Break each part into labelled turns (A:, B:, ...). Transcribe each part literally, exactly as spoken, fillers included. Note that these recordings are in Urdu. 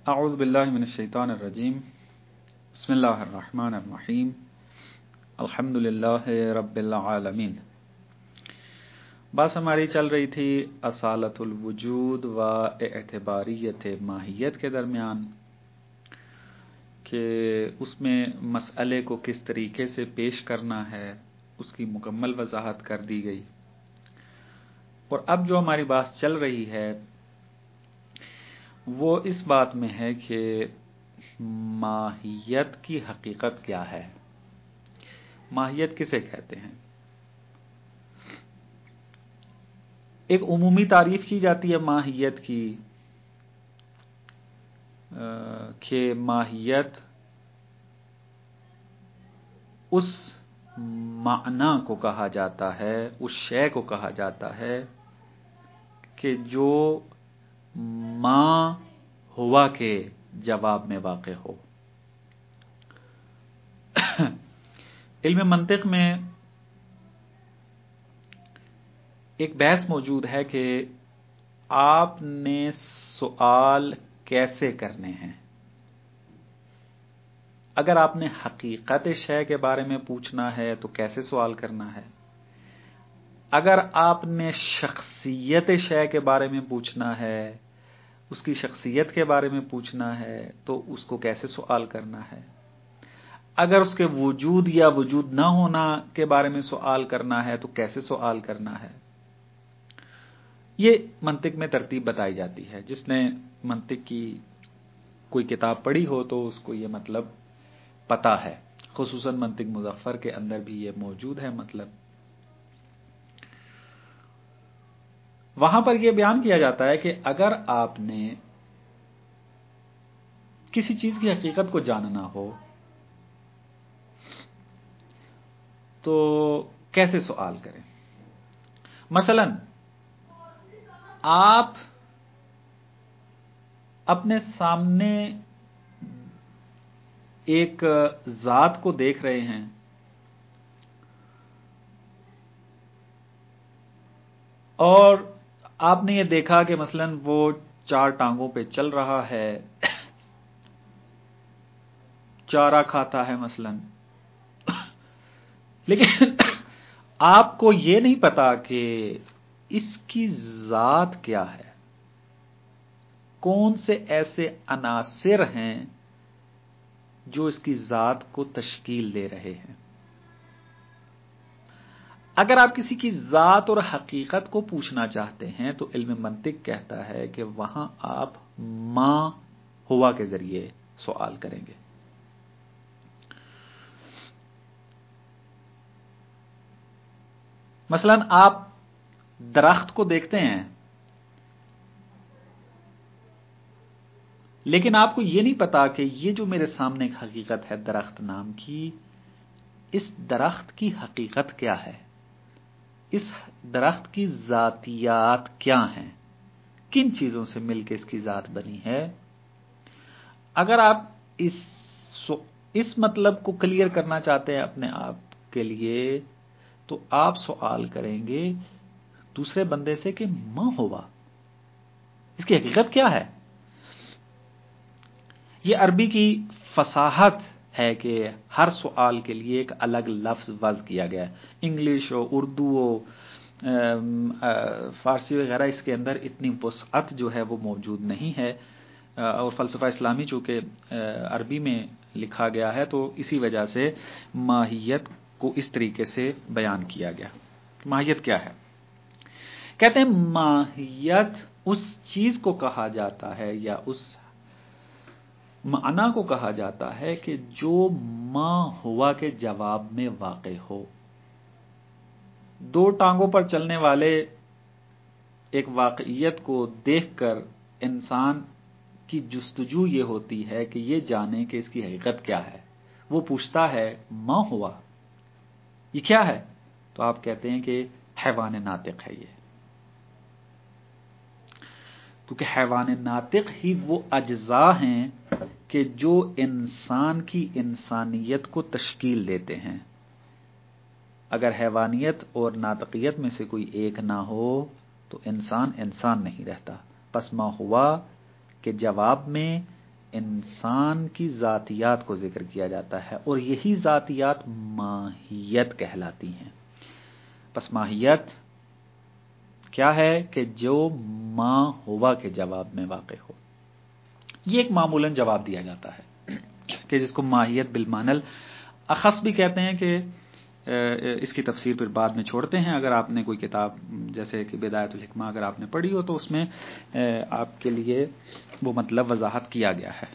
A: اعوذ باللہ من الشیطان الرجیم بسم اللہ الرحمن الرحیم الحمد للہ رب العالمین. بات ہماری چل رہی تھی اصالت الوجود و اعتباریت ماہیت کے درمیان کہ اس میں مسئلے کو کس طریقے سے پیش کرنا ہے، اس کی مکمل وضاحت کر دی گئی. اور اب جو ہماری بات چل رہی ہے وہ اس بات میں ہے کہ ماہیت کی حقیقت کیا ہے، ماہیت کسے کہتے ہیں. ایک عمومی تعریف کی جاتی ہے ماہیت کی کہ ماہیت اس معنی کو کہا جاتا ہے، اس شے کو کہا جاتا ہے کہ جو ما ہوا کے جواب میں واقع ہو. علم منطق میں ایک بحث موجود ہے کہ آپ نے سوال کیسے کرنے ہیں. اگر آپ نے حقیقت شے کے بارے میں پوچھنا ہے تو کیسے سوال کرنا ہے، اگر آپ نے شخصیت شے کے بارے میں پوچھنا ہے، اس کی شخصیت کے بارے میں پوچھنا ہے تو اس کو کیسے سوال کرنا ہے، اگر اس کے وجود یا وجود نہ ہونا کے بارے میں سوال کرنا ہے تو کیسے سوال کرنا ہے. یہ منطق میں ترتیب بتائی جاتی ہے. جس نے منطق کی کوئی کتاب پڑھی ہو تو اس کو یہ مطلب پتا ہے، خصوصاً منطق مظفر کے اندر بھی یہ موجود ہے. مطلب وہاں پر یہ بیان کیا جاتا ہے کہ اگر آپ نے کسی چیز کی حقیقت کو جاننا ہو تو کیسے سوال کریں. مثلا آپ اپنے سامنے ایک ذات کو دیکھ رہے ہیں اور آپ نے یہ دیکھا کہ مثلا وہ چار ٹانگوں پہ چل رہا ہے، چارہ کھاتا ہے مثلا، لیکن آپ کو یہ نہیں پتا کہ اس کی ذات کیا ہے، کون سے ایسے عناصر ہیں جو اس کی ذات کو تشکیل دے رہے ہیں. اگر آپ کسی کی ذات اور حقیقت کو پوچھنا چاہتے ہیں تو علم منطق کہتا ہے کہ وہاں آپ ما ہوا کے ذریعے سوال کریں گے. مثلا آپ درخت کو دیکھتے ہیں لیکن آپ کو یہ نہیں پتا کہ یہ جو میرے سامنے ایک حقیقت ہے درخت نام کی، اس درخت کی حقیقت کیا ہے، اس درخت کی ذاتیات کیا ہیں، کن چیزوں سے مل کے اس کی ذات بنی ہے. اگر آپ اس اس مطلب کو کلیئر کرنا چاہتے ہیں اپنے آپ کے لیے تو آپ سوال کریں گے دوسرے بندے سے کہ ما ہوا، اس کی حقیقت کیا ہے. یہ عربی کی فصاحت ہے کہ ہر سوال کے لیے ایک الگ لفظ وضع کیا گیا ہے. انگلش ہو، اردو ہو، فارسی وغیرہ اس کے اندر اتنی وسعت جو ہے وہ موجود نہیں ہے، اور فلسفہ اسلامی چونکہ عربی میں لکھا گیا ہے تو اسی وجہ سے ماہیت کو اس طریقے سے بیان کیا گیا. ماہیت کیا ہے؟ کہتے ہیں ماہیت اس چیز کو کہا جاتا ہے یا اس معنی کو کہا جاتا ہے کہ جو ما ہوا کے جواب میں واقع ہو. دو ٹانگوں پر چلنے والے ایک واقعیت کو دیکھ کر انسان کی جستجو یہ ہوتی ہے کہ یہ جانے کہ اس کی حقیقت کیا ہے. وہ پوچھتا ہے ما ہوا، یہ کیا ہے؟ تو آپ کہتے ہیں کہ حیوان ناطق ہے یہ، کیونکہ حیوان ناطق ہی وہ اجزاء ہیں کہ جو انسان کی انسانیت کو تشکیل دیتے ہیں. اگر حیوانیت اور ناطقیت میں سے کوئی ایک نہ ہو تو انسان انسان نہیں رہتا. پس ما ہوا کے جواب میں انسان کی ذاتیات کو ذکر کیا جاتا ہے، اور یہی ذاتیات ماہیت کہلاتی ہیں۔ پس ماہیت کیا ہے کہ جو ما ہوا کے جواب میں واقع ہو۔ یہ ایک معمولاً جواب دیا جاتا ہے کہ جس کو ماہیت بالمعنی اخص بھی کہتے ہیں، کہ اس کی تفسیر پھر بعد میں چھوڑتے ہیں۔ اگر آپ نے کوئی کتاب جیسے کہ بدایت الحکمہ اگر آپ نے پڑھی ہو تو اس میں آپ کے لیے وہ مطلب وضاحت کیا گیا ہے۔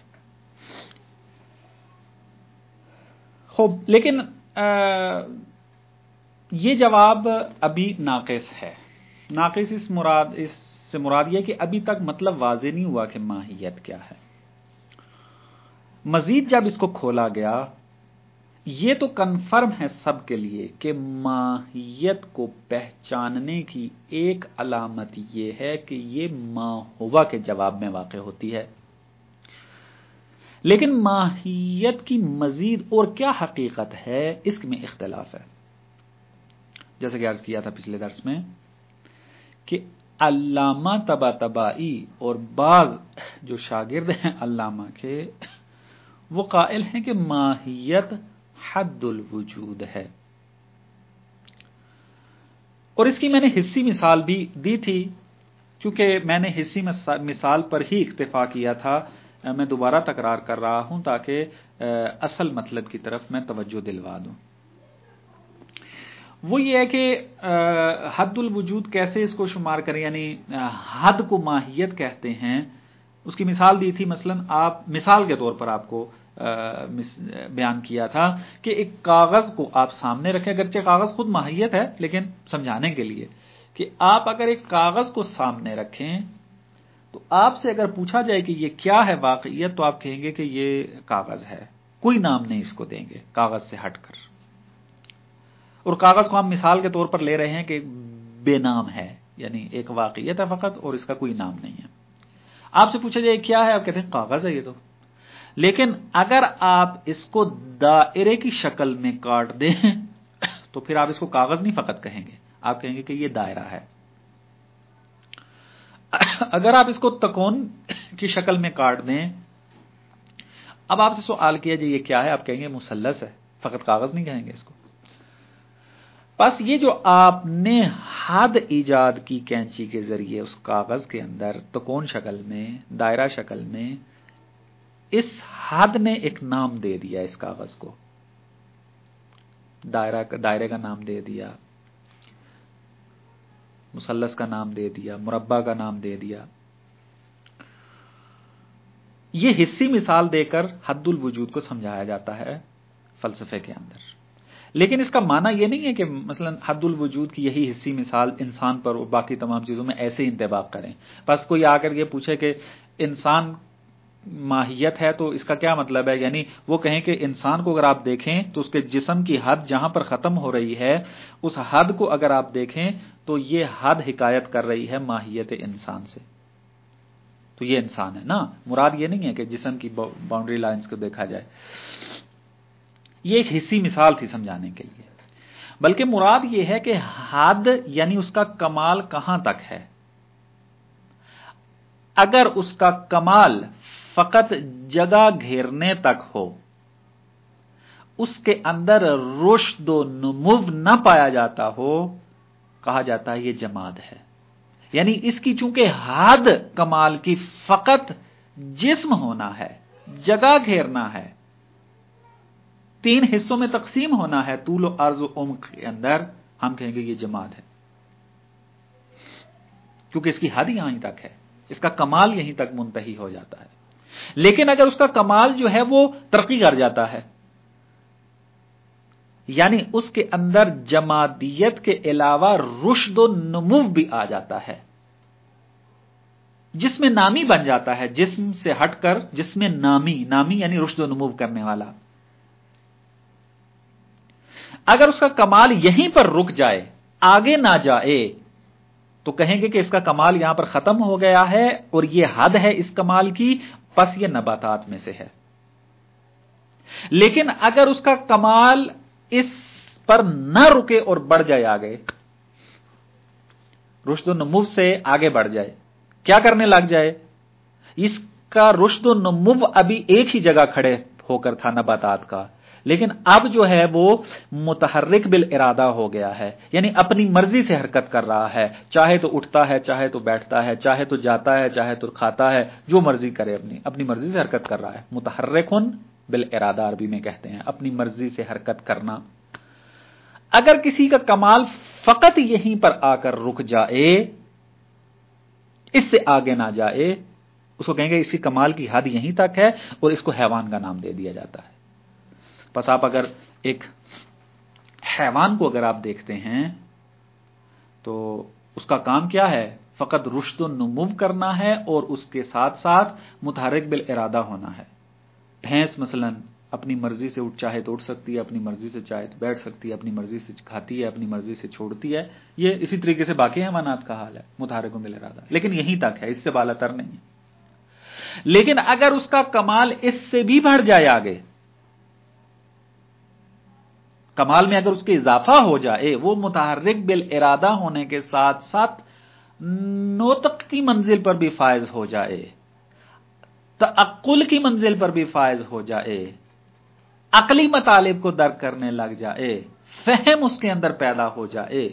A: خوب، لیکن یہ جواب ابھی ناقص ہے۔ ناقص اس مراد اس سے مراد یہ کہ ابھی تک مطلب واضح نہیں ہوا کہ ماہیت کیا ہے۔ مزید جب اس کو کھولا گیا، یہ تو کنفرم ہے سب کے لیے کہ ماہیت کو پہچاننے کی ایک علامت یہ ہے کہ یہ ما ہوا کے جواب میں واقع ہوتی ہے۔ لیکن ماہیت کی مزید اور کیا حقیقت ہے، اس میں اختلاف ہے۔ جیسے کہ عرض کیا تھا پچھلے درس میں کہ علامہ طباطبائی اور بعض جو شاگرد ہیں علامہ کے، وہ قائل ہیں کہ ماہیت حد الوجود ہے، اور اس کی میں نے حصی مثال بھی دی تھی، کیونکہ میں نے حصی مثال پر ہی اکتفا کیا تھا۔ میں دوبارہ تکرار کر رہا ہوں تاکہ اصل مطلب کی طرف میں توجہ دلوا دوں۔ وہ یہ ہے کہ حد الوجود کیسے اس کو شمار کریں، یعنی حد کو ماہیت کہتے ہیں۔ اس کی مثال دی تھی، مثلا آپ مثال کے طور پر آپ کو بیان کیا تھا کہ ایک کاغذ کو آپ سامنے رکھیں، اگرچہ کاغذ خود ماہیت ہے لیکن سمجھانے کے لیے کہ آپ اگر ایک کاغذ کو سامنے رکھیں تو آپ سے اگر پوچھا جائے کہ یہ کیا ہے واقعیت، تو آپ کہیں گے کہ یہ کاغذ ہے، کوئی نام نہیں اس کو دیں گے کاغذ سے ہٹ کر۔ اور کاغذ کو ہم مثال کے طور پر لے رہے ہیں کہ بے نام ہے، یعنی ایک واقعیت ہے فقط اور اس کا کوئی نام نہیں ہے۔ آپ سے پوچھا جائے کیا ہے، آپ کہتے ہیں کاغذ ہے یہ تو۔ لیکن اگر آپ اس کو دائرے کی شکل میں کاٹ دیں تو پھر آپ اس کو کاغذ نہیں فقط کہیں گے، آپ کہیں گے کہ یہ دائرہ ہے۔ اگر آپ اس کو تکون کی شکل میں کاٹ دیں، اب آپ سے سوال کیا جائے یہ کیا ہے، آپ کہیں گے مثلث ہے، فقط کاغذ نہیں کہیں گے اس کو۔ بس یہ جو آپ نے حد ایجاد کی کینچی کے ذریعے اس کاغذ کے اندر تکون شکل میں، دائرہ شکل میں، اس حد نے ایک نام دے دیا اس کاغذ کو، دائرہ دائرے کا نام دے دیا، مثلث کا نام دے دیا، مربع کا نام دے دیا۔ یہ حصی مثال دے کر حد الوجود کو سمجھایا جاتا ہے فلسفے کے اندر۔ لیکن اس کا معنی یہ نہیں ہے کہ مثلا حد الوجود کی یہی حصی مثال انسان پر اور باقی تمام چیزوں میں ایسے ہی انطباق کریں۔ بس کوئی آ کر یہ پوچھے کہ انسان ماہیت ہے تو اس کا کیا مطلب ہے، یعنی وہ کہیں کہ انسان کو اگر آپ دیکھیں تو اس کے جسم کی حد جہاں پر ختم ہو رہی ہے، اس حد کو اگر آپ دیکھیں تو یہ حد حکایت کر رہی ہے ماہیت انسان سے، تو یہ انسان ہے نا۔ مراد یہ نہیں ہے کہ جسم کی باؤنڈری لائنز کو دیکھا جائے، یہ ایک حصی مثال تھی سمجھانے کے لیے، بلکہ مراد یہ ہے کہ حد یعنی اس کا کمال کہاں تک ہے۔ اگر اس کا کمال فقط جگہ گھیرنے تک ہو، اس کے اندر رشد و نمو نہ پایا جاتا ہو، کہا جاتا ہے یہ جماد ہے۔ یعنی اس کی چونکہ حد کمال کی فقط جسم ہونا ہے، جگہ گھیرنا ہے، تین حصوں میں تقسیم ہونا ہے، طول و عرض و عمق کے اندر، ہم کہیں گے یہ جماد ہے، کیونکہ اس کی حد یہیں تک ہے، اس کا کمال یہیں تک منتہی ہو جاتا ہے۔ لیکن اگر اس کا کمال جو ہے وہ ترقی کر جاتا ہے، یعنی اس کے اندر جمادیت کے علاوہ رشد و نمو بھی آ جاتا ہے، جس میں نامی بن جاتا ہے، جسم سے ہٹ کر جس میں نامی نامی یعنی رشد و نمو کرنے والا، اگر اس کا کمال یہیں پر رک جائے، آگے نہ جائے، تو کہیں گے کہ اس کا کمال یہاں پر ختم ہو گیا ہے اور یہ حد ہے اس کمال کی، پس یہ نباتات میں سے ہے۔ لیکن اگر اس کا کمال اس پر نہ رکے اور بڑھ جائے، آگے رشد و نمو سے آگے بڑھ جائے، کیا کرنے لگ جائے، اس का रुश्द और नमू अभी एक ही जगह खड़े होकर था नबातात का, लेकिन अब जो है वो मुतहर्रिक बिल इरादा हो गया है, यानी अपनी मर्जी से हरकत कर रहा है, चाहे तो उठता है, चाहे तो बैठता है, चाहे तो जाता है, चाहे तो खाता है, जो मर्जी करे, अपनी अपनी मर्जी से हरकत कर रहा है। मुतहर्रिकुन बिल इरादा अरबी में कहते हैं, अपनी मर्जी से हरकत करना। अगर किसी का कमाल फकत यहीं पर आकर रुक जाए, इससे आगे ना जाए, उसको कहेंगे इसकी कमाल की हद यहीं तक है और इसको हैवान का नाम दे दिया जाता है। बस आप अगर एक हैवान को अगर आप देखते हैं तो उसका काम क्या है, फकत रुश्द नुमुव करना है और उसके साथ साथ मुतहर्रिक बिल इरादा होना है। भैंस मसलन अपनी मर्जी से उठ, चाहे तो उठ सकती है, अपनी मर्जी से चाहे तो बैठ सकती है, अपनी मर्जी से खाती है, अपनी मर्जी से छोड़ती है। ये इसी तरीके से बाकी हैवानात का हाल है, मुतहर्रिक बिल इरादा, लेकिन यहीं तक है, इससे बालातर नहीं है। लेकिन अगर उसका कमाल इससे भी बढ़ जाए, आगे कमाल में अगर उसके इजाफा हो जाए, वो मुतहर्रिक बिल इरादा होने के साथ साथ नोतक की मंजिल पर भी फायज हो जाए, तअक्कुल की मंजिल पर भी फायज हो जाए, अकली मतालिब को दर्क करने लग जाए, फहम उसके अंदर पैदा हो जाए,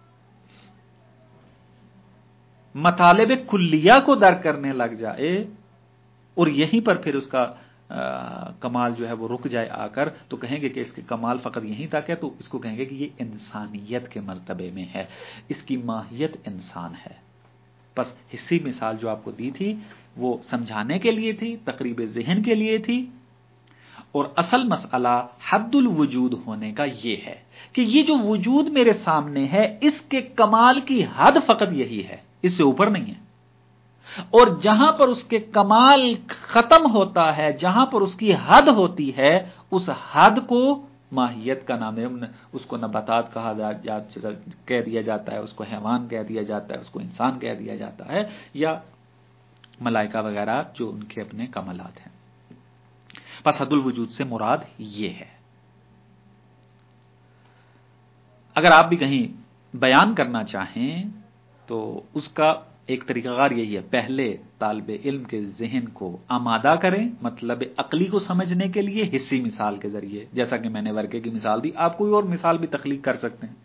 A: मतालिब कुल्लिया को दर्क करने लग जाए, और यहीं पर फिर उसका आ, कमाल जो है वो रुक जाए आकर, तो कहेंगे कि इसके कमाल फकत यहीं तक है, तो इसको कहेंगे कि ये इंसानियत के मर्तबे में है, इसकी माहियत इंसान है। बस हिस्सी मिसाल जो आपको दी थी वो समझाने के लिए थी, तकरीब ज़हन के लिए थी, और असल मसला हद्दुल वजूद होने का ये है कि ये जो वजूद मेरे सामने है, इसके कमाल की हद फकत यही है, इससे ऊपर नहीं है। और जहां पर उसके कमाल खत्म होता है, जहां पर उसकी हद होती है, उस हद को माहियत का नाम है। उसको नबातात कहा जा, जा, कह दिया जाता है, उसको हैवान कह दिया जाता है, उसको इंसान कह दिया जाता है, या मलाइका वगैरह जो उनके अपने कमालात हैं। बस हद्दुल वजूद से मुराद ये है। अगर आप भी कहीं बयान करना चाहें तो उसका एक तरीकाकार यही है, पहले तालिबे इल्म के ज़हन को आमादा करें, मतलब अकली को समझने के लिए हिस्सी मिसाल के जरिए, जैसा कि मैंने वर्के की मिसाल दी, आप कोई और मिसाल भी तख्लीक कर सकते हैं।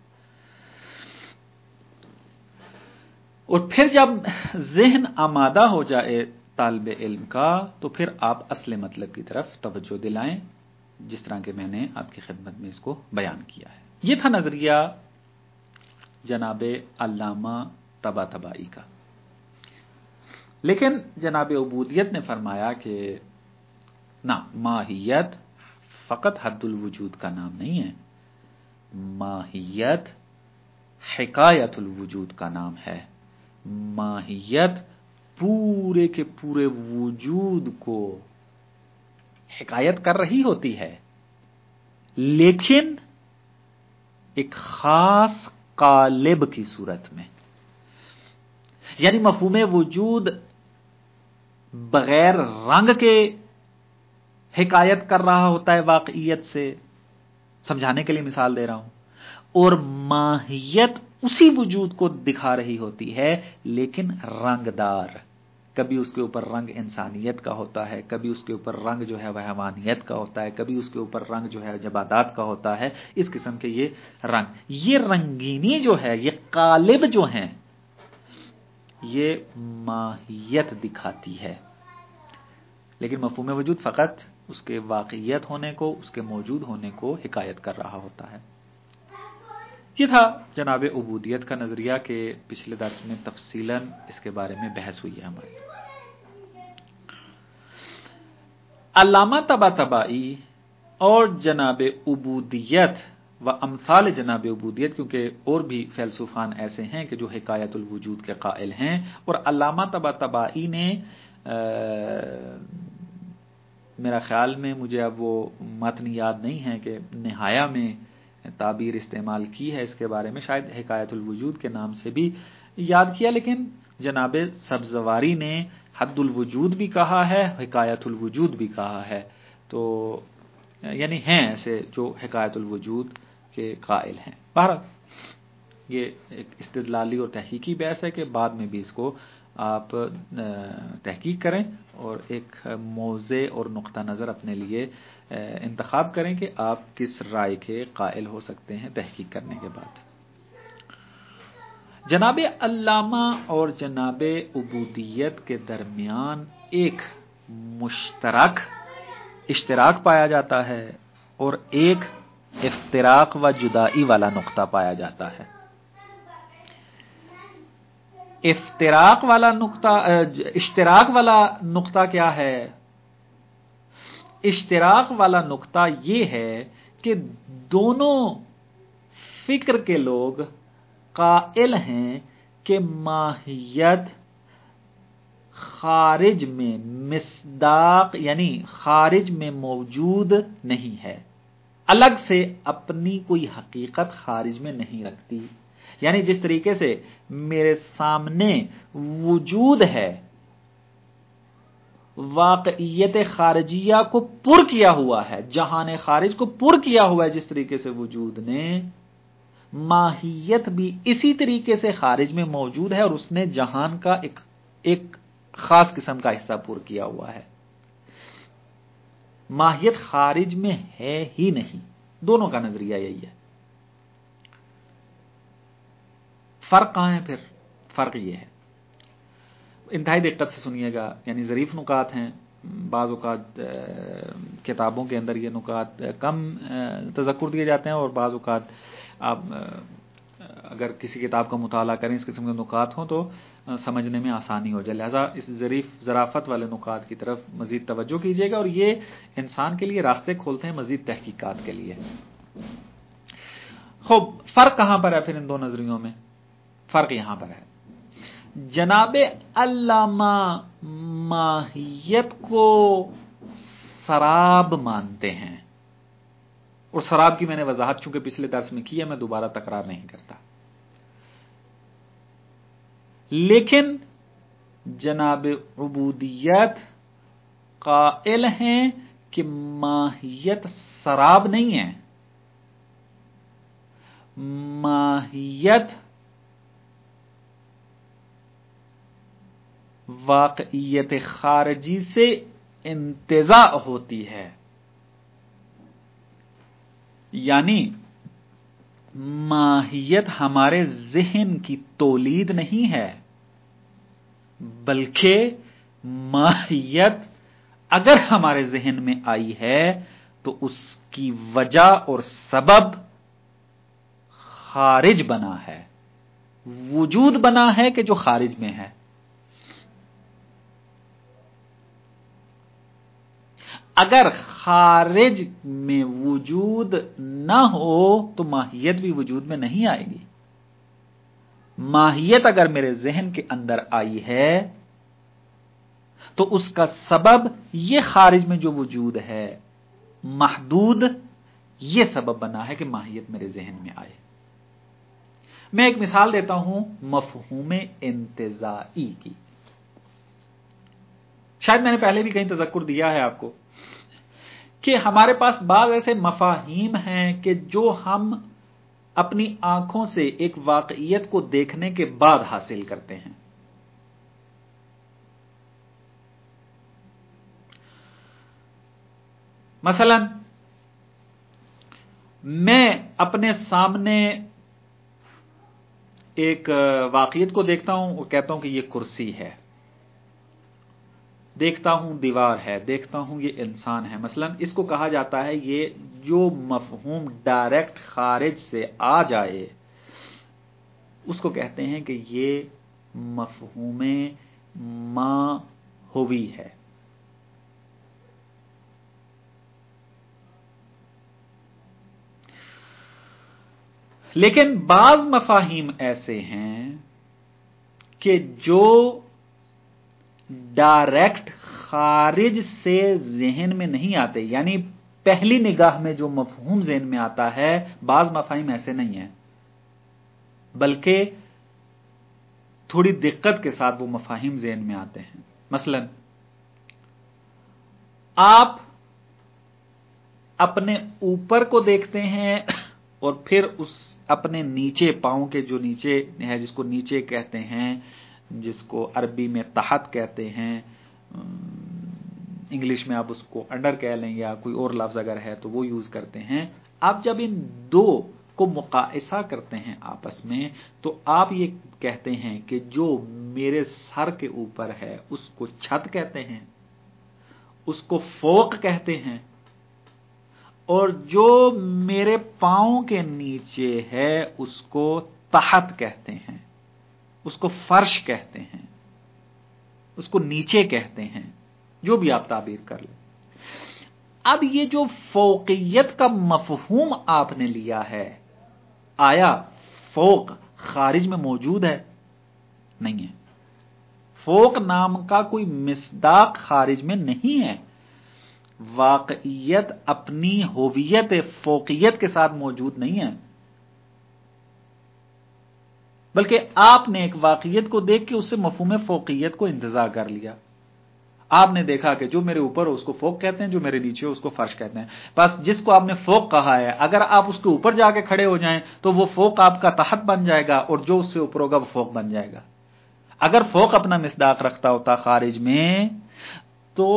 A: और फिर जब ज़हन आमादा हो जाए तालिबे इल्म का, तो फिर आप असले मतलब की तरफ तवज्जो दिलाएं, जिस तरह के मैंने आपकी खिदमत में इसको बयान किया है। यह था नजरिया जनाबे अल्लामा तबातबाई का। लेकिन जनाबे उबूदियत ने फरमाया कि ना, माहियत फकत हद्दुल वजूद का नाम नहीं है, माहियत हिकायतुल वजूद का नाम है। माहियत पूरे के पूरे वजूद को हिकायत कर रही होती है, लेकिन एक खास कालिब की सूरत में, यानी मफहूम वजूद बगैर रंग के हिकायत कर रहा होता है वाकईयत से। समझाने के लिए मिसाल दे रहा हूं। और माहियत उसी वजूद को दिखा रही होती है, लेकिन रंगदार। कभी उसके ऊपर रंग इंसानियत का होता है, कभी उसके ऊपर रंग जो है वह हवानियत का होता है, कभी उसके ऊपर रंग जो है जबादात का होता है। इस किस्म के ये रंग, ये रंगीनी जो है, ये कालिब जो हैं, ये माहियत दिखाती है, लेकिन मफहूम वजूद फकत उसके वाकईयत होने को, उसके मौजूद होने को हिकायत कर रहा होता है। ये था जनाबे उबूदियत का नजरिया के पिछले दर्स में तफसीलन इसके बारे में बहस हुई है हमारी। अल्लामा तबातबाई और जनाबे उबूदियत व अमसाल जनाबे उबूदियत, क्योंकि और भी फैलसूफान ऐसे हैं कि जो हिकायतुल वजूद के कायल हैं, और अल्लामा तबातबाई ने आ, मेरा ख्याल में, मुझे अब वो मतन याद नहीं है कि निहाया में ताबीर इस्तेमाल की है इसके बारे में, शायद हिकायतुल वजूद के नाम से भी याद किया, लेकिन जनाबे सब्ज़वारी ने हद्दुल वजूद भी कहा है, हिकायतुल वजूद भी कहा है। तो यानी हैं ऐसे जो हिकायतुल वजूद के कायल हैं। बहरहाल ये एक इस्तिदलाली और तहकीकी बहस है कि बाद में भी इसको آپ تحقیق کریں اور ایک موضع اور نقطہ نظر اپنے لیے انتخاب کریں کہ آپ کس رائے کے قائل ہو سکتے ہیں تحقیق کرنے کے بعد۔ جناب علامہ اور جناب عبودیت کے درمیان ایک مشترک اشتراک پایا جاتا ہے اور ایک افتراق و جدائی والا نقطہ پایا جاتا ہے۔ افتراق والا نقطہ اشتراک والا نقطہ کیا ہے؟ اشتراک والا نقطہ یہ ہے کہ دونوں فکر کے لوگ قائل ہیں کہ ماہیت خارج میں مصداق یعنی خارج میں موجود نہیں ہے، الگ سے اپنی کوئی حقیقت خارج میں نہیں رکھتی۔ یعنی جس طریقے سے میرے سامنے وجود ہے، واقعیت خارجیہ کو پر کیا ہوا ہے، جہان خارج کو پر کیا ہوا ہے، جس طریقے سے وجود نے، ماہیت بھی اسی طریقے سے خارج میں موجود ہے اور اس نے جہان کا ایک ایک خاص قسم کا حصہ پر کیا ہوا ہے۔ ماہیت خارج میں ہے ہی نہیں، دونوں کا نظریہ یہی ہے۔ فرق کہاں ہے پھر؟ فرق یہ ہے، انتہائی دقت سے سنیے گا، یعنی ظریف نکات ہیں، بعض اوقات کتابوں کے اندر یہ نکات کم تذکر دیے جاتے ہیں اور بعض اوقات آپ اگر کسی کتاب کا مطالعہ کریں اس قسم کے نکات ہوں تو سمجھنے میں آسانی ہو جائے، لہذا اس ظریف ظرافت والے نکات کی طرف مزید توجہ کیجیے گا اور یہ انسان کے لیے راستے کھولتے ہیں مزید تحقیقات کے لیے۔ خوب، فرق کہاں پر ہے پھر ان دو نظریوں میں؟ فرق یہاں پر ہے، جناب علامہ ماہیت کو سراب مانتے ہیں، اور سراب کی میں نے وضاحت چونکہ پچھلے درس میں کی ہے، میں دوبارہ تکرار نہیں کرتا۔ لیکن جناب عبودیت قائل ہیں کہ ماہیت سراب نہیں ہے، ماہیت واقعیت خارجی سے انتزاع ہوتی ہے، یعنی ماہیت ہمارے ذہن کی تولید نہیں ہے، بلکہ ماہیت اگر ہمارے ذہن میں آئی ہے تو اس کی وجہ اور سبب خارج بنا ہے، وجود بنا ہے کہ جو خارج میں ہے۔ اگر خارج میں وجود نہ ہو تو ماہیت بھی وجود میں نہیں آئے گی۔ ماہیت اگر میرے ذہن کے اندر آئی ہے تو اس کا سبب یہ خارج میں جو وجود ہے محدود، یہ سبب بنا ہے کہ ماہیت میرے ذہن میں آئے۔ میں ایک مثال دیتا ہوں مفہوم انتزاعی کی، شاید میں نے پہلے بھی کہیں تذکر دیا ہے آپ کو کہ ہمارے پاس بعض ایسے مفاہیم ہیں کہ جو ہم اپنی آنکھوں سے ایک واقعیت کو دیکھنے کے بعد حاصل کرتے ہیں۔ مثلا میں اپنے سامنے ایک واقعیت کو دیکھتا ہوں اور کہتا ہوں کہ یہ کرسی ہے، دیکھتا ہوں دیوار ہے، دیکھتا ہوں یہ انسان ہے، مثلا اس کو کہا جاتا ہے، یہ جو مفہوم ڈائریکٹ خارج سے آ جائے اس کو کہتے ہیں کہ یہ مفہوم ماہوی ہے۔ لیکن بعض مفاہیم ایسے ہیں کہ جو ڈائریکٹ خارج سے ذہن میں نہیں آتے، یعنی پہلی نگاہ میں جو مفہوم ذہن میں آتا ہے، بعض مفاہیم ایسے نہیں ہیں، بلکہ تھوڑی دقت کے ساتھ وہ مفاہیم ذہن میں آتے ہیں۔ مثلا آپ اپنے اوپر کو دیکھتے ہیں اور پھر اس اپنے نیچے پاؤں کے جو نیچے ہے جس کو نیچے کہتے ہیں جس کو عربی میں تحت کہتے ہیں، انگلش میں آپ اس کو انڈر کہہ لیں یا کوئی اور لفظ اگر ہے تو وہ یوز کرتے ہیں. آپ جب ان دو کو مقائسہ کرتے ہیں آپس میں تو آپ یہ کہتے ہیں کہ جو میرے سر کے اوپر ہے اس کو چھت کہتے ہیں، اس کو فوق کہتے ہیں، اور جو میرے پاؤں کے نیچے ہے اس کو تحت کہتے ہیں، اس کو فرش کہتے ہیں، اس کو نیچے کہتے ہیں، جو بھی آپ تعبیر کر لیں. اب یہ جو فوقیت کا مفہوم آپ نے لیا ہے، آیا فوق خارج میں موجود ہے؟ نہیں ہے. فوق نام کا کوئی مصداق خارج میں نہیں ہے. واقعیت اپنی ہویت فوقیت کے ساتھ موجود نہیں ہے، بلکہ آپ نے ایک واقعیت کو دیکھ کے اس سے مفہوم فوقیت کو انتزاع کر لیا. آپ نے دیکھا کہ جو میرے اوپر ہو اس کو فوق کہتے ہیں، جو میرے نیچے ہو اس کو فرش کہتے ہیں. بس جس کو آپ نے فوق کہا ہے اگر آپ اس کے اوپر جا کے کھڑے ہو جائیں تو وہ فوق آپ کا تحت بن جائے گا، اور جو اس سے اوپر ہوگا وہ فوق بن جائے گا. اگر فوق اپنا مصداق رکھتا ہوتا خارج میں تو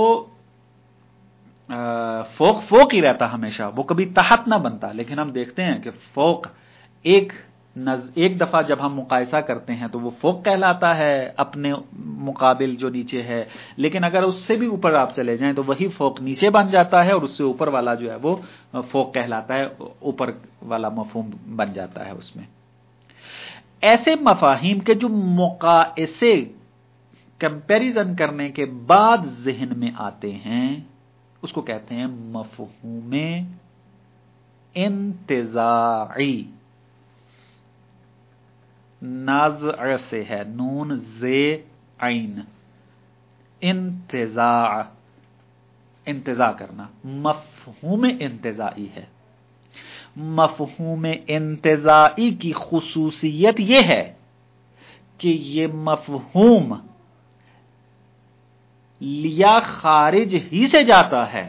A: فوق فوق ہی رہتا ہمیشہ، وہ کبھی تحت نہ بنتا. لیکن ہم دیکھتے ہیں کہ فوق ایک نز... ایک دفعہ جب ہم مقایسہ کرتے ہیں تو وہ فوق کہلاتا ہے اپنے مقابل جو نیچے ہے، لیکن اگر اس سے بھی اوپر آپ چلے جائیں تو وہی فوق نیچے بن جاتا ہے، اور اس سے اوپر والا جو ہے وہ فوق کہلاتا ہے، اوپر والا مفہوم بن جاتا ہے اس میں. ایسے مفاہیم کے جو مقایسے کمپیریزن کرنے کے بعد ذہن میں آتے ہیں اس کو کہتے ہیں مفہوم انتزاعی. نازع سے ہے، نون زے عین، انتزاع، انتزاع کرنا، مفہوم انتزاعی ہے. مفہوم انتزاعی کی خصوصیت یہ ہے کہ یہ مفہوم لیا خارج ہی سے جاتا ہے،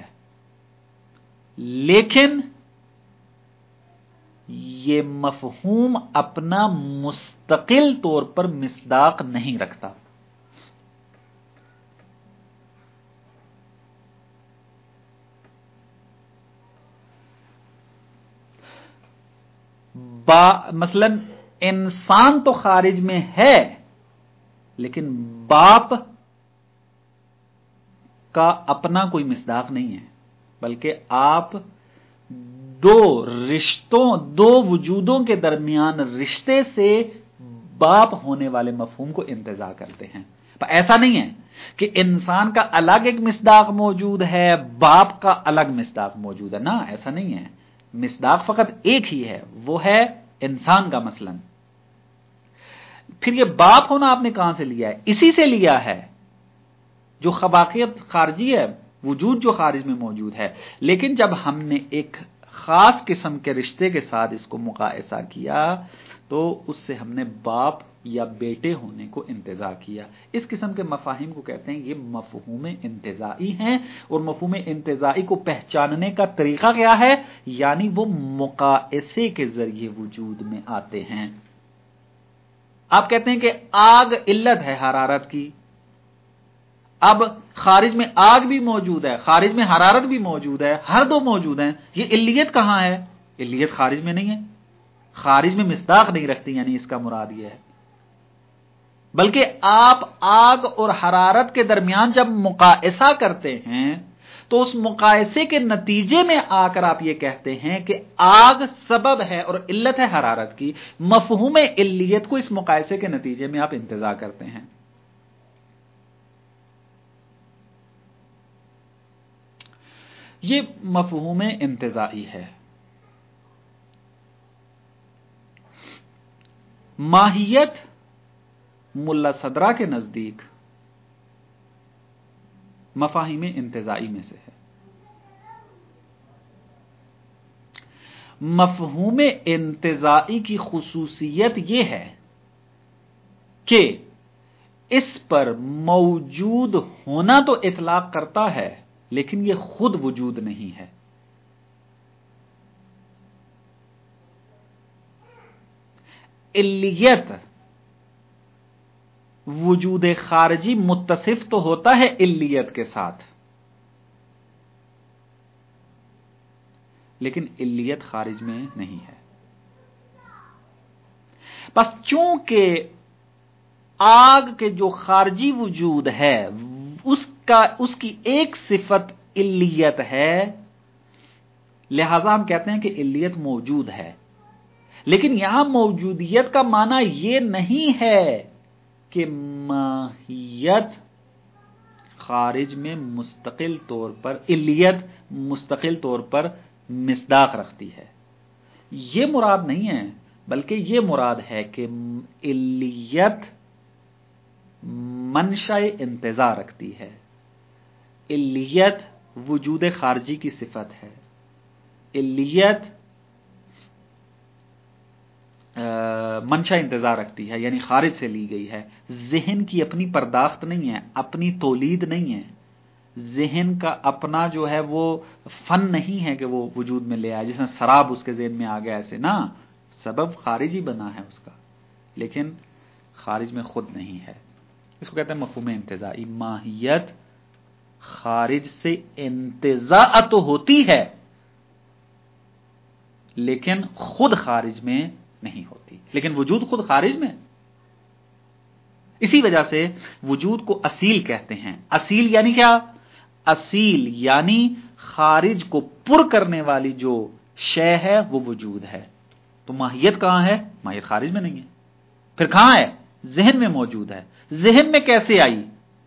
A: لیکن یہ مفہوم اپنا مستقل طور پر مصداق نہیں رکھتا. با مثلا انسان تو خارج میں ہے لیکن باپ کا اپنا کوئی مصداق نہیں ہے، بلکہ آپ دو رشتوں دو وجودوں کے درمیان رشتے سے باپ ہونے والے مفہوم کو انتزاع کرتے ہیں. ایسا نہیں ہے کہ انسان کا الگ ایک مصداق موجود ہے، باپ کا الگ مصداق موجود ہے، نا ایسا نہیں ہے. مصداق فقط ایک ہی ہے، وہ ہے انسان کا. مثلا پھر یہ باپ ہونا آپ نے کہاں سے لیا ہے؟ اسی سے لیا ہے جو خباقیت خارجی ہے، وجود جو خارج میں موجود ہے. لیکن جب ہم نے ایک خاص قسم کے رشتے کے ساتھ اس کو مقایسہ کیا تو اس سے ہم نے باپ یا بیٹے ہونے کو انتزاع کیا. اس قسم کے مفاہیم کو کہتے ہیں یہ مفہوم انتزاعی ہیں. اور مفہوم انتزاعی کو پہچاننے کا طریقہ کیا ہے؟ یعنی وہ مقایسے کے ذریعے وجود میں آتے ہیں. آپ کہتے ہیں کہ آگ علت ہے حرارت کی، اب خارج میں آگ بھی موجود ہے، خارج میں حرارت بھی موجود ہے، ہر دو موجود ہیں، یہ علیت کہاں ہے؟ علیت خارج میں نہیں ہے، خارج میں مصداق نہیں رکھتی. یعنی اس کا مراد یہ ہے، بلکہ آپ آگ اور حرارت کے درمیان جب مقایسہ کرتے ہیں تو اس مقایسے کے نتیجے میں آ کر آپ یہ کہتے ہیں کہ آگ سبب ہے اور علت ہے حرارت کی. مفہوم علیت کو اس مقایسے کے نتیجے میں آپ انتزاع کرتے ہیں. یہ مفہوم انتزاعی ہے. ماہیت ملا صدرہ کے نزدیک مفاہیم انتزاعی میں سے ہے. مفہوم انتزاعی کی خصوصیت یہ ہے کہ اس پر موجود ہونا تو اطلاق کرتا ہے لیکن یہ خود وجود نہیں ہے. علیت وجود خارجی متصف تو ہوتا ہے علیت کے ساتھ، لیکن علیت خارج میں نہیں ہے۔ بس چونکہ آگ کے جو خارجی وجود ہے اس کا اس کی ایک صفت علیت ہے، لہذا ہم کہتے ہیں کہ علیت موجود ہے، لیکن یہاں موجودیت کا معنی یہ نہیں ہے کہ ماہیت خارج میں مستقل طور پر علیت مستقل طور پر مصداق رکھتی ہے، یہ مراد نہیں ہے، بلکہ یہ مراد ہے کہ علیت منشأ انتزاع رکھتی ہے، علیت وجود خارجی کی صفت ہے، علیت منشا انتظار رکھتی ہے، یعنی خارج سے لی گئی ہے، ذہن کی اپنی پرداخت نہیں ہے، اپنی تولید نہیں ہے، ذہن کا اپنا جو ہے وہ فن نہیں ہے کہ وہ وجود میں لے آئے، جس میں سراب اس کے ذہن میں آ گیا، ایسے نا، سبب خارجی بنا ہے اس کا، لیکن خارج میں خود نہیں ہے۔ اس کو کہتے ہیں مفہوم انتزاعی۔ ماہیت خارج سے انتزاع تو ہوتی ہے لیکن خود خارج میں نہیں ہوتی، لیکن وجود خود خارج میں۔ اسی وجہ سے وجود کو اصیل کہتے ہیں۔ اصیل یعنی کیا؟ اصیل یعنی خارج کو پر کرنے والی جو شے ہے وہ وجود ہے۔ تو ماہیت کہاں ہے؟ ماہیت خارج میں نہیں ہے، پھر کہاں ہے؟ ذہن میں موجود ہے۔ ذہن میں کیسے آئی؟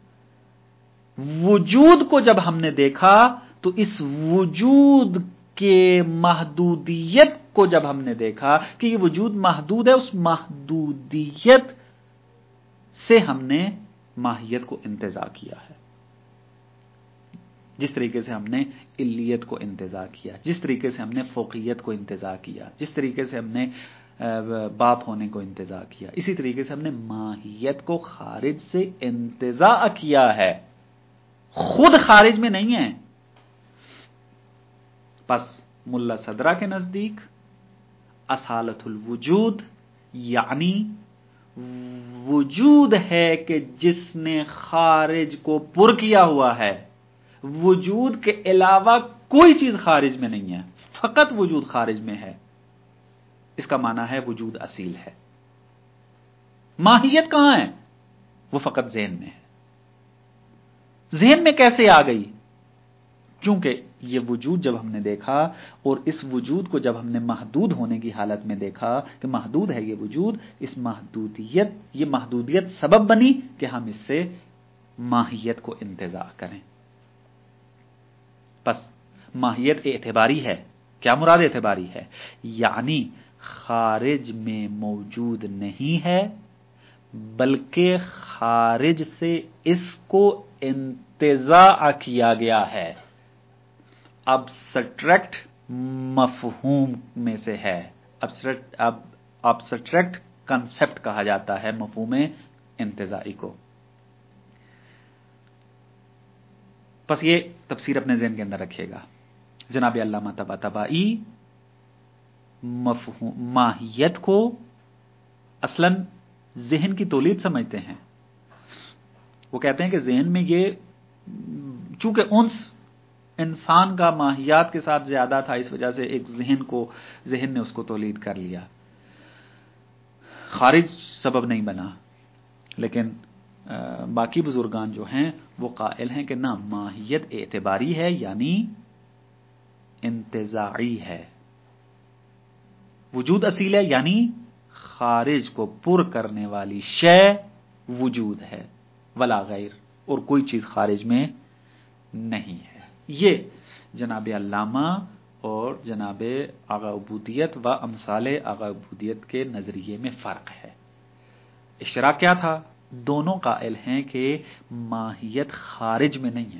A: وجود کو جب ہم نے دیکھا تو اس وجود کے محدودیت کو جب ہم نے دیکھا کہ یہ وجود محدود ہے، اس محدودیت سے ہم نے ماہیت کو انتزاع کیا ہے، جس طریقے سے ہم نے علیت کو انتزاع کیا، جس طریقے سے ہم نے فوقیت کو انتزاع کیا، جس طریقے سے ہم نے باپ ہونے کو انتزاع کیا، اسی طریقے سے ہم نے ماہیت کو خارج سے انتزاع کیا ہے، خود خارج میں نہیں ہے۔ پس ملا صدرہ کے نزدیک اصالت الوجود یعنی وجود ہے کہ جس نے خارج کو پر کیا ہوا ہے، وجود کے علاوہ کوئی چیز خارج میں نہیں ہے، فقط وجود خارج میں ہے، اس کا معنی ہے وجود اصیل ہے۔ ماہیت کہاں ہے؟ وہ فقط ذہن میں ہے۔ ذہن میں کیسے آ گئی؟ چونکہ یہ وجود جب ہم نے دیکھا اور اس وجود کو جب ہم نے محدود ہونے کی حالت میں دیکھا کہ محدود ہے یہ وجود، اس محدودیت یہ محدودیت سبب بنی کہ ہم اس سے ماہیت کو انتزاع کریں۔ پس ماہیت اعتباری ہے۔ کیا مراد اعتباری ہے؟ یعنی خارج میں موجود نہیں ہے بلکہ خارج سے اس کو انتزاع کیا گیا ہے۔ ابسٹریکٹ مفہوم میں سے ہے، اب ابسٹریکٹ کنسپٹ کہا جاتا ہے مفہوم انتزاعی کو۔ پس یہ تفسیر اپنے ذہن کے اندر رکھیے گا۔ جناب علامہ طباطبائی مفہوم ماہیت کو اصلاً ذہن کی تولید سمجھتے ہیں۔ وہ کہتے ہیں کہ ذہن میں یہ چونکہ انس انسان کا ماہیات کے ساتھ زیادہ تھا، اس وجہ سے ایک ذہن کو ذہن نے اس کو تولید کر لیا، خارج سبب نہیں بنا۔ لیکن باقی بزرگان جو ہیں وہ قائل ہیں کہ نہ، ماہیت اعتباری ہے یعنی انتزاعی ہے، وجود اصیل ہے یعنی خارج کو پر کرنے والی شے وجود ہے، ولا غیر، اور کوئی چیز خارج میں نہیں ہے۔ یہ جناب علامہ اور جناب آغا عبودیت و امثال آغا عبودیت کے نظریے میں فرق ہے۔ اشتراک کیا تھا؟ دونوں قائل ہیں کہ ماہیت خارج میں نہیں ہے۔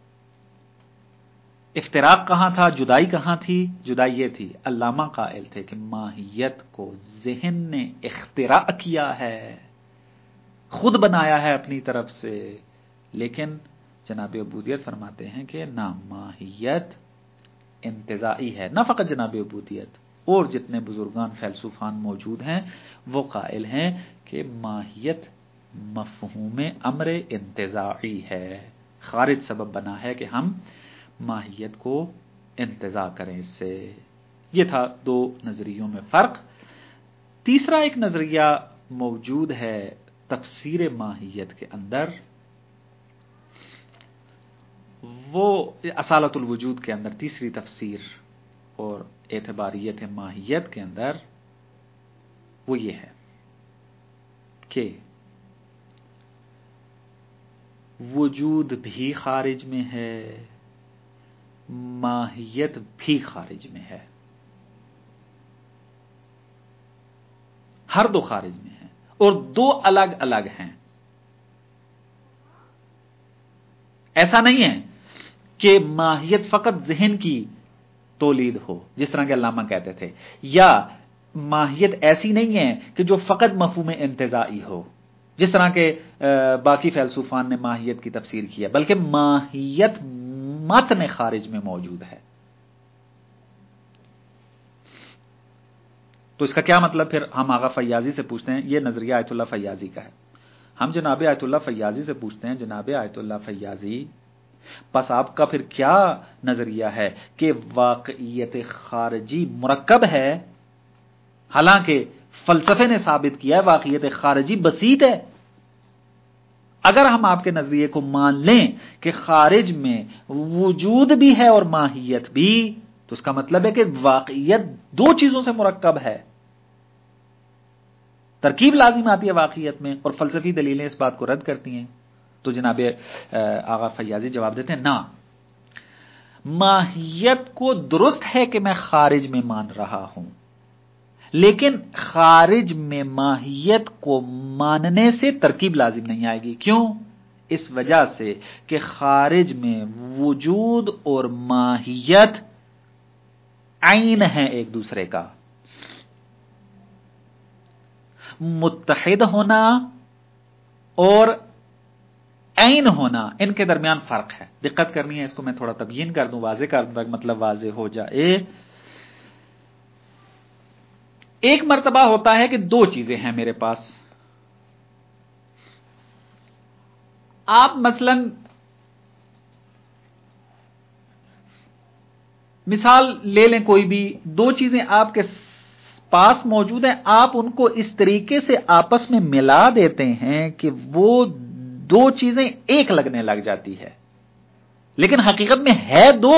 A: افتراق کہاں تھا؟ جدائی کہاں تھی؟ جدائی یہ تھی، علامہ قائل تھے کہ ماہیت کو ذہن نے اختراع کیا ہے، خود بنایا ہے اپنی طرف سے، لیکن جناب عبودیت فرماتے ہیں کہ نہ، ماہیت انتزاعی ہے۔ نہ فقط جناب عبودیت، اور جتنے بزرگان فیلسوفان موجود ہیں وہ قائل ہیں کہ ماہیت مفہوم امر انتزاعی ہے، خارج سبب بنا ہے کہ ہم ماہیت کو انتزاع کریں اس سے۔ یہ تھا دو نظریوں میں فرق۔ تیسرا ایک نظریہ موجود ہے تفسیر ماہیت کے اندر، وہ اصالت الوجود کے اندر تیسری تفسیر اور اعتباریت ماہیت کے اندر وہ یہ ہے کہ وجود بھی خارج میں ہے، ماہیت بھی خارج میں ہے، ہر دو خارج میں ہیں اور دو الگ الگ ہیں۔ ایسا نہیں ہے کہ ماہیت فقط ذہن کی تولید ہو جس طرح کے علامہ کہتے تھے، یا ماہیت ایسی نہیں ہے کہ جو فقط مفہوم انتزاعی ہو جس طرح کے باقی فیلسوفان نے ماہیت کی تفسیر کی ہے، بلکہ ماہیت متن خارج میں موجود ہے۔ تو اس کا کیا مطلب؟ پھر ہم آغا فیاضی سے پوچھتے ہیں، یہ نظریہ آیت اللہ فیاضی کا ہے، ہم جناب آیت اللہ فیاضی سے پوچھتے ہیں، جناب آیت اللہ فیاضی پس آپ کا پھر کیا نظریہ ہے کہ واقعیت خارجی مرکب ہے؟ حالانکہ فلسفے نے ثابت کیا ہے واقعیت خارجی بسیط ہے۔ اگر ہم آپ کے نظریے کو مان لیں کہ خارج میں وجود بھی ہے اور ماہیت بھی، تو اس کا مطلب ہے کہ واقعیت دو چیزوں سے مرکب ہے، ترکیب لازم آتی ہے واقعیت میں، اور فلسفی دلیلیں اس بات کو رد کرتی ہیں۔ تو جناب آغا فیاضی جواب دیتے ہیں، نہ، ماہیت کو درست ہے کہ میں خارج میں مان رہا ہوں، لیکن خارج میں ماہیت کو ماننے سے ترکیب لازم نہیں آئے گی۔ کیوں؟ اس وجہ سے کہ خارج میں وجود اور ماہیت عین ہے ایک دوسرے کا، متحد ہونا اور عین ہونا، ان کے درمیان فرق ہے۔ دقت کرنی ہے، اس کو میں تھوڑا تبیین کر دوں، واضح کر دوں، مطلب واضح ہو جائے۔ ایک مرتبہ ہوتا ہے کہ دو چیزیں ہیں میرے پاس، آپ مثلا مثال لے لیں کوئی بھی، دو چیزیں آپ کے پاس موجود ہیں، آپ ان کو اس طریقے سے آپس میں ملا دیتے ہیں کہ وہ دو چیزیں ایک لگنے لگ جاتی ہے، لیکن حقیقت میں ہے دو،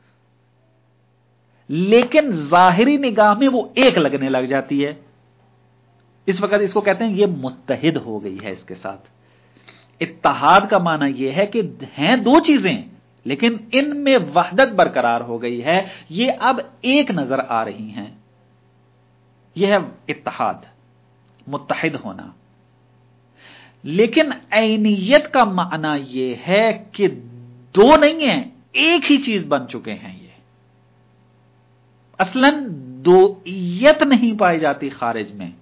A: لیکن ظاہری نگاہ میں وہ ایک لگنے لگ جاتی ہے۔ اس وقت اس کو کہتے ہیں یہ متحد ہو گئی ہے اس کے ساتھ۔ اتحاد کا معنی یہ ہے کہ ہیں دو چیزیں لیکن ان میں وحدت برقرار ہو گئی ہے، یہ اب ایک نظر آ رہی ہیں، یہ ہے اتحاد، متحد ہونا۔ لیکن عینیت کا معنی یہ ہے کہ دو نہیں ہیں، ایک ہی چیز بن چکے ہیں۔ یہ اصلاً دوئیت نہیں پائی جاتی خارج میں،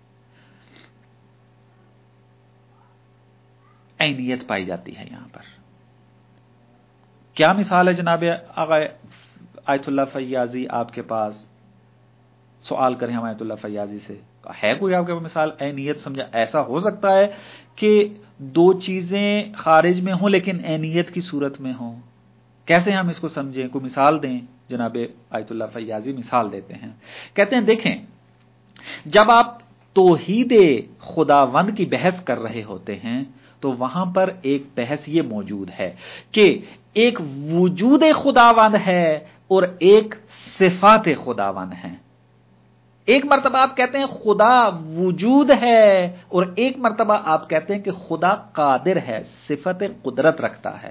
A: عینیت پائی جاتی ہے یہاں پر۔ کیا مثال ہے جناب آقا آیت اللہ فیاضی آپ کے پاس؟ سوال کریں ہم آیت اللہ فیاضی سے، ہے کوئی آپ کے پاس مثال عینیت سمجھا؟ ایسا ہو سکتا ہے کہ دو چیزیں خارج میں ہوں لیکن عینیت کی صورت میں ہوں؟ کیسے ہم اس کو سمجھیں؟ کوئی مثال دیں۔ جناب آیت اللہ فیاضی مثال دیتے ہیں، کہتے ہیں دیکھیں، جب آپ توحید خداوند کی بحث کر رہے ہوتے ہیں تو وہاں پر ایک بحث یہ موجود ہے کہ ایک وجود خداوند ہے اور ایک صفات خداوند ہیں۔ ایک مرتبہ آپ کہتے ہیں خدا وجود ہے اور ایک مرتبہ آپ کہتے ہیں کہ خدا قادر ہے، صفت قدرت رکھتا ہے۔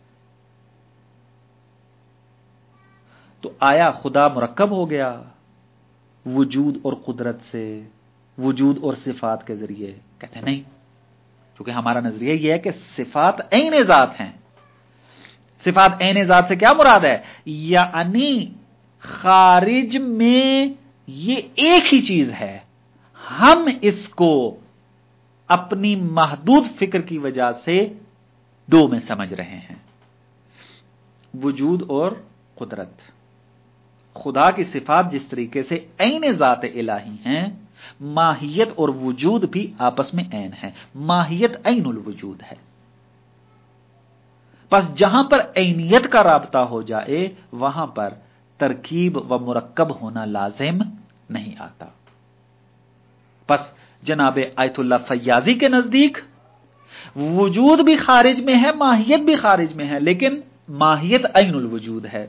A: تو آیا خدا مرکب ہو گیا وجود اور قدرت سے، وجود اور صفات کے ذریعے؟ کہتے ہیں نہیں، کیونکہ ہمارا نظریہ یہ ہے کہ صفات عین ذات ہیں۔ صفات عین ذات سے کیا مراد ہے؟ یعنی خارج میں یہ ایک ہی چیز ہے، ہم اس کو اپنی محدود فکر کی وجہ سے دو میں سمجھ رہے ہیں، وجود اور قدرت۔ خدا کی صفات جس طریقے سے عین ذات الہی ہیں ماہیت اور وجود بھی آپس میں عین ہے، ماہیت عین الوجود ہے۔ پس جہاں پر عینیت کا رابطہ ہو جائے وہاں پر ترکیب و مرکب ہونا لازم نہیں آتا۔ پس جناب آیت اللہ فیاضی کے نزدیک وجود بھی خارج میں ہے، ماہیت بھی خارج میں ہے، لیکن ماہیت عین الوجود ہے۔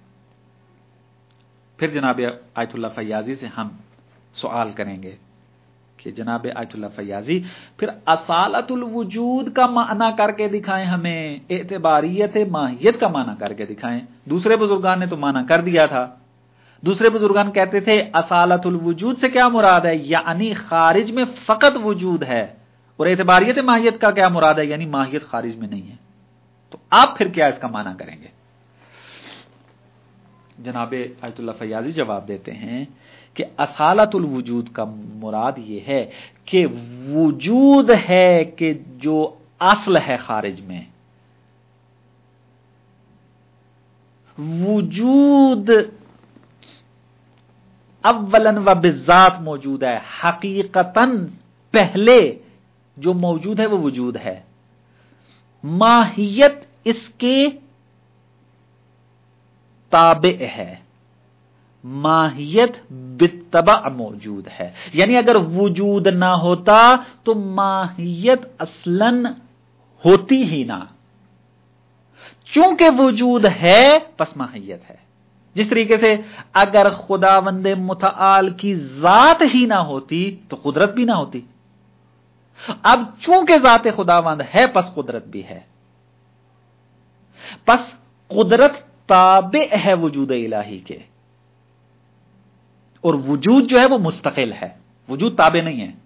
A: پھر جناب آیت اللہ فیاضی سے ہم سوال کریں گے کہ جناب آیت اللہ فیاضی پھر اصالت الوجود کا معنی کر کے دکھائیں، ہمیں اعتباریت ماہیت کا معنی کر کے دکھائیں۔ دوسرے بزرگان نے تو معنی کر دیا تھا، دوسرے بزرگان کہتے تھے اصالت الوجود سے کیا مراد ہے، یعنی خارج میں فقط وجود ہے، اور اعتباریت ماہیت کا کیا مراد ہے، یعنی ماہیت خارج میں نہیں ہے۔ تو آپ پھر کیا اس کا معنی کریں گے؟ جناب آیت اللہ فیاضی جواب دیتے ہیں کہ اصالت الوجود کا مراد یہ ہے کہ وجود ہے کہ جو اصل ہے خارج میں، وجود اولاً و بالذات موجود ہے، حقیقتاً پہلے جو موجود ہے وہ وجود ہے، ماہیت اس کے تابع ہے، ماہیت بالطبع موجود ہے، یعنی اگر وجود نہ ہوتا تو ماہیت اصلاً ہوتی ہی نہ، چونکہ وجود ہے پس ماہیت ہے۔ جس طریقے سے اگر خداوند متعال کی ذات ہی نہ ہوتی تو قدرت بھی نہ ہوتی، اب چونکہ ذات خداوند ہے پس قدرت بھی ہے، پس قدرت تابع ہے وجود الہی کے، اور وجود جو ہے وہ مستقل ہے، وجود تابع نہیں ہے۔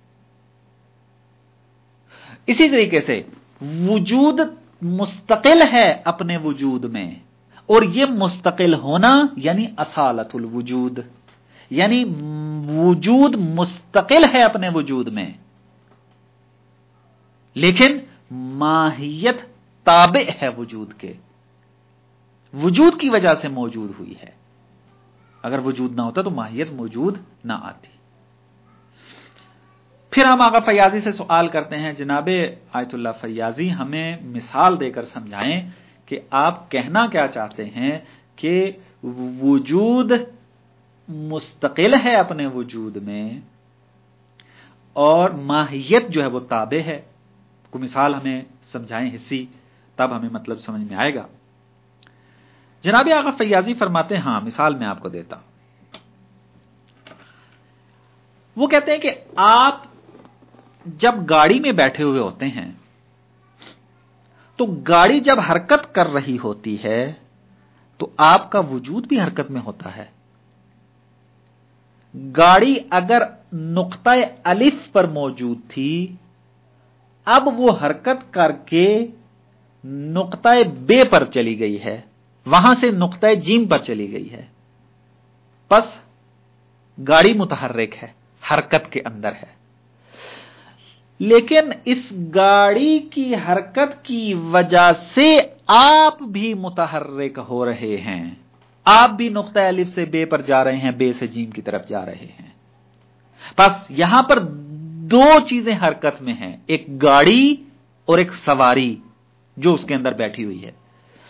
A: اسی طریقے سے وجود مستقل ہے اپنے وجود میں، اور یہ مستقل ہونا یعنی اصالت الوجود، یعنی وجود مستقل ہے اپنے وجود میں، لیکن ماہیت تابع ہے وجود کے، وجود کی وجہ سے موجود ہوئی ہے، اگر وجود نہ ہوتا تو ماہیت موجود نہ آتی۔ پھر ہم آقا فیاضی سے سوال کرتے ہیں، جناب آیت اللہ فیاضی ہمیں مثال دے کر سمجھائیں کہ آپ کہنا کیا چاہتے ہیں کہ وجود مستقل ہے اپنے وجود میں اور ماہیت جو ہے وہ تابع ہے، کوئی مثال ہمیں سمجھائیں حصی، تب ہمیں مطلب سمجھ میں آئے گا۔ جناب آقا فیاضی فرماتے ہیں ہاں مثال میں آپ کو دیتا ہوں۔ وہ کہتے ہیں کہ آپ جب گاڑی میں بیٹھے ہوئے ہوتے ہیں تو گاڑی جب حرکت کر رہی ہوتی ہے تو آپ کا وجود بھی حرکت میں ہوتا ہے۔ گاڑی اگر نقطہ الف پر موجود تھی، اب وہ حرکت کر کے نقطہ بے پر چلی گئی ہے، وہاں سے نقطہ جیم پر چلی گئی ہے، پس گاڑی متحرک ہے، حرکت کے اندر ہے۔ لیکن اس گاڑی کی حرکت کی وجہ سے آپ بھی متحرک ہو رہے ہیں، آپ بھی نقطہ الف سے بے پر جا رہے ہیں، بے سے جیم کی طرف جا رہے ہیں۔ پس یہاں پر دو چیزیں حرکت میں ہیں، ایک گاڑی اور ایک سواری جو اس کے اندر بیٹھی ہوئی ہے۔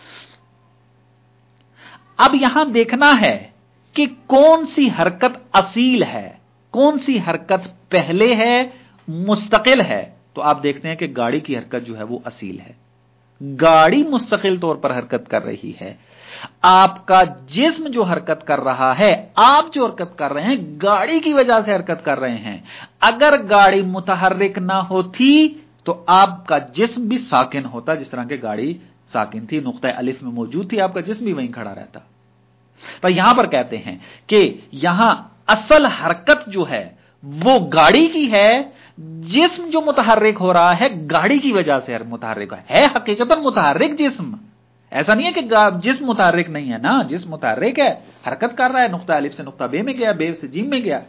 A: اب یہاں دیکھنا ہے کہ کون سی حرکت اصیل ہے، کون سی حرکت پہلے ہے، مستقل ہے، تو آپ دیکھتے ہیں کہ گاڑی کی حرکت جو ہے وہ اصیل ہے، گاڑی مستقل طور پر حرکت کر رہی ہے۔ آپ کا جسم جو حرکت کر رہا ہے، آپ جو حرکت کر رہے ہیں گاڑی کی وجہ سے حرکت کر رہے ہیں۔ اگر گاڑی متحرک نہ ہوتی تو آپ کا جسم بھی ساکن ہوتا، جس طرح کہ گاڑی ساکن تھی، نقطہ الف میں موجود تھی، آپ کا جسم بھی وہیں کھڑا رہتا۔ پر یہاں پر کہتے ہیں کہ یہاں اصل حرکت جو ہے وہ گاڑی کی ہے، جسم جو متحرک ہو رہا ہے گاڑی کی وجہ سے متحرک ہے، حقیقتاً متحرک جسم، ایسا نہیں ہے کہ جسم متحرک نہیں ہے، نا جسم متحرک ہے، حرکت کر رہا ہے، نقطہ الف سے نقطہ بے میں گیا، بے سے جیم میں گیا،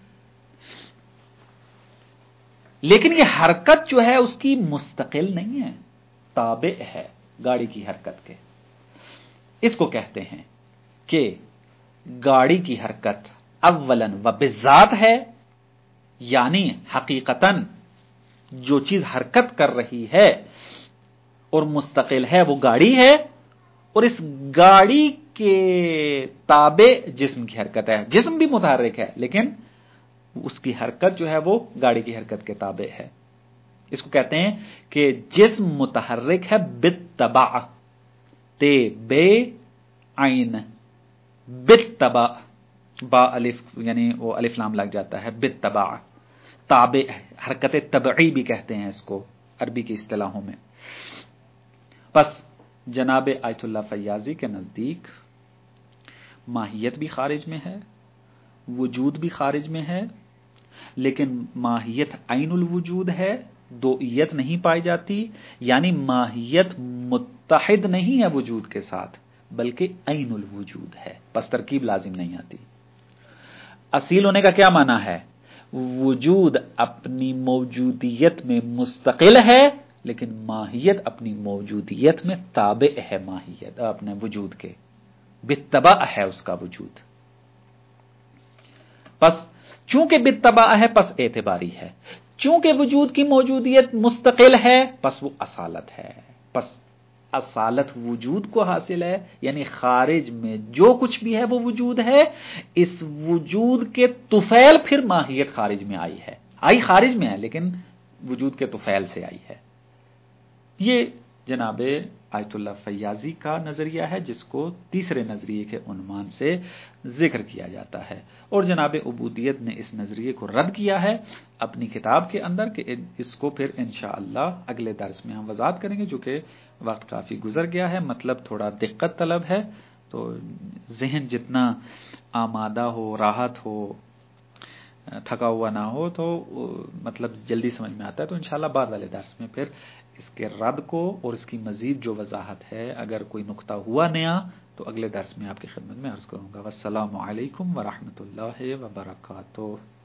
A: لیکن یہ حرکت جو ہے اس کی مستقل نہیں ہے، تابع ہے گاڑی کی حرکت کے۔ اس کو کہتے ہیں کہ گاڑی کی حرکت اولاً و بالذات ہے، یعنی حقیقتاً جو چیز حرکت کر رہی ہے اور مستقل ہے وہ گاڑی ہے، اور اس گاڑی کے تابع جسم کی حرکت ہے. جسم بھی متحرک ہے لیکن اس کی حرکت جو ہے وہ گاڑی کی حرکت کے تابع ہے. اس کو کہتے ہیں کہ جسم متحرک ہے بالتبع، تے بے عین، بالتبع، با الف یعنی وہ الف لام لگ جاتا ہے، بالتبع تابع، حرکت تبعی بھی کہتے ہیں اس کو عربی کی اصطلاحوں میں. پس جناب آیت اللہ فیاضی کے نزدیک ماہیت بھی خارج میں ہے، وجود بھی خارج میں ہے، لیکن ماہیت عین الوجود ہے، دوئیت نہیں پائی جاتی، یعنی ماہیت متحد نہیں ہے وجود کے ساتھ بلکہ عین الوجود ہے. پس ترکیب لازم نہیں آتی. اصیل ہونے کا کیا معنی ہے؟ وجود اپنی موجودیت میں مستقل ہے لیکن ماہیت اپنی موجودیت میں تابع ہے، ماہیت اپنے وجود کے بالتبع ہے اس کا وجود. پس چونکہ بالتبع ہے پس اعتباری ہے، چونکہ وجود کی موجودیت مستقل ہے پس وہ اصالت ہے. پس اصالت وجود کو حاصل ہے، یعنی خارج میں جو کچھ بھی ہے وہ وجود ہے. اس وجود کے طفیل پھر ماہیت خارج میں آئی ہے، آئی خارج میں ہے لیکن وجود کے طفیل سے آئی ہے. یہ جناب آیت اللہ فیاضی کا نظریہ ہے جس کو تیسرے نظریے کے عنوان سے ذکر کیا جاتا ہے، اور جناب عبودیت نے اس نظریے کو رد کیا ہے اپنی کتاب کے اندر کہ اس کو پھر انشاءاللہ اگلے درس میں ہم وضاحت کریں گے. جو کہ وقت کافی گزر گیا ہے، مطلب تھوڑا دقت طلب ہے، تو ذہن جتنا آمادہ ہو، راحت ہو، تھکا ہوا نہ ہو تو مطلب جلدی سمجھ میں آتا ہے. تو انشاءاللہ بعد والے درس میں پھر اس کے رد کو اور اس کی مزید جو وضاحت ہے، اگر کوئی نقطہ ہوا نیا تو اگلے درس میں آپ کی خدمت میں عرض کروں گا. والسلام علیکم ورحمۃ اللہ وبرکاتہ.